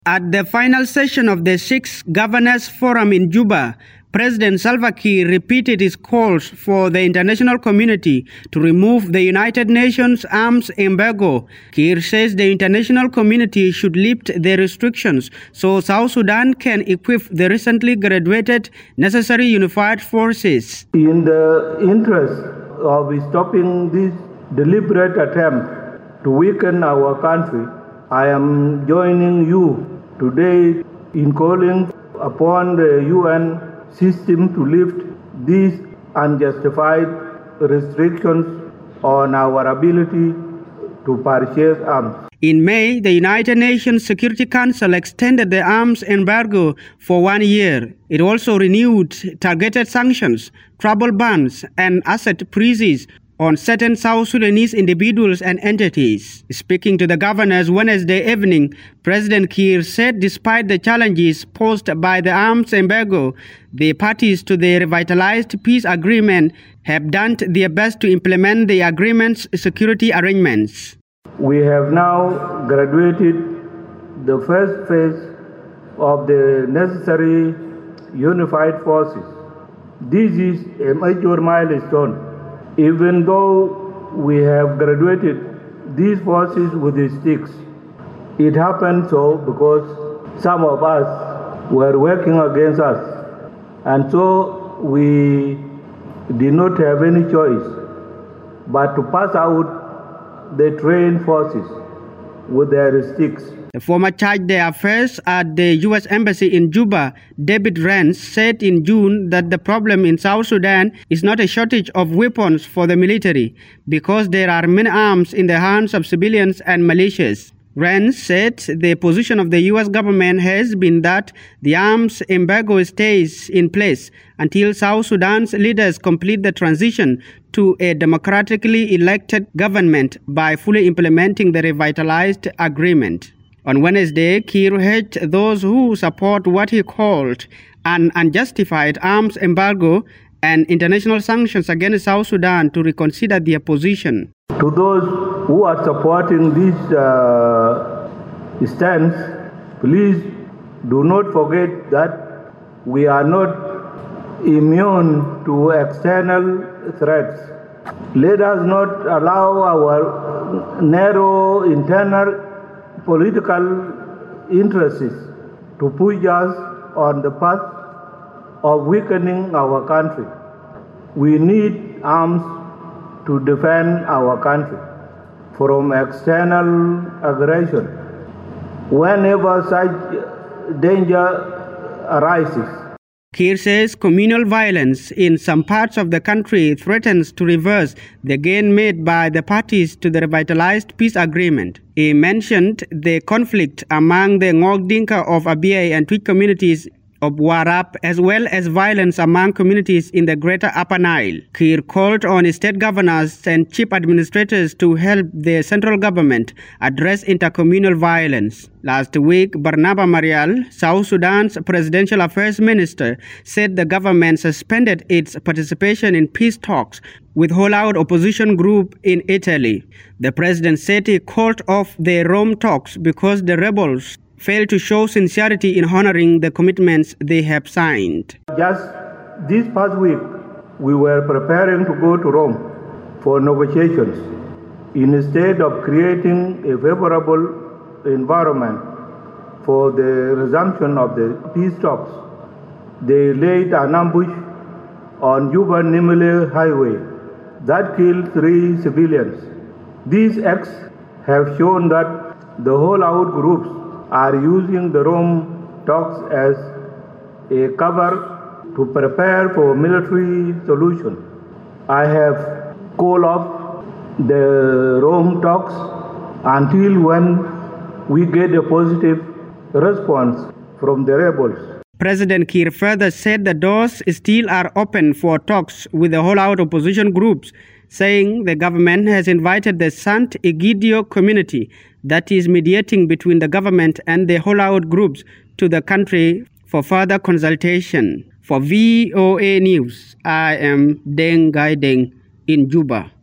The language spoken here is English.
At the final session of the Sixth Governors Forum in Juba, President Salva Kiir repeated his calls for the international community to remove the United Nations arms embargo. Kiir says the international community should lift the restrictions so South Sudan can equip the recently graduated necessary unified forces. In the interest of stopping this deliberate attempt to weaken our country, I am joining you today in calling upon the UN system to lift these unjustified restrictions on our ability to purchase arms. In May, the United Nations Security Council extended the arms embargo for 1 year. It also renewed targeted sanctions, travel bans, and asset freezes on certain South Sudanese individuals and entities. Speaking to the governors Wednesday evening, President Kiir said despite the challenges posed by the arms embargo, the parties to the revitalized peace agreement have done their best to implement the agreement's security arrangements. We have now graduated the first phase of the necessary unified forces. This is a major milestone. Even though we have graduated these forces with the sticks, it happened so because some of us were working against us, and so we did not have any choice but to pass out the trained forces with their sticks. The former charge d'affaires at the U.S. Embassy in Juba, David Rance, said in June that the problem in South Sudan is not a shortage of weapons for the military, because there are many arms in the hands of civilians and militias. Rance said the position of the U.S. government has been that the arms embargo stays in place until South Sudan's leaders complete the transition to a democratically elected government by fully implementing the revitalized agreement. On Wednesday, Kiir urged those who support what he called an unjustified arms embargo and international sanctions against South Sudan to reconsider their position. To those who are supporting this stance, please do not forget that we are not immune to external threats. Let us not allow our narrow internal political interests to push us on the path of weakening our country. We need arms to defend our country from external aggression. Whenever such danger arises, Kiir says communal violence in some parts of the country threatens to reverse the gain made by the parties to the revitalized peace agreement. He mentioned the conflict among the Ngok Dinka of Abyei and Twitch communities of Warab, as well as violence among communities in the greater Upper Nile. Kiir called on state governors and chief administrators to help the central government address intercommunal violence. Last week, Barnaba Marial, South Sudan's presidential affairs minister, said the government suspended its participation in peace talks with holdout opposition group in Italy. The president said he called off the Rome talks because the rebels failed to show sincerity in honoring the commitments they have signed. Just this past week, we were preparing to go to Rome for negotiations. Instead of creating a favorable environment for the resumption of the peace talks, they laid an ambush on Juba-Nimule Highway that killed 3 civilians. These acts have shown that the holdout groups are using the Rome talks as a cover to prepare for military solution. I have called off the Rome talks until when we get a positive response from the rebels. President Kiir further said the doors still are open for talks with the holdout opposition groups, saying the government has invited the Sant Egidio community that is mediating between the government and the holdout groups to the country for further consultation. For VOA News, I am Deng Gai Deng in Juba.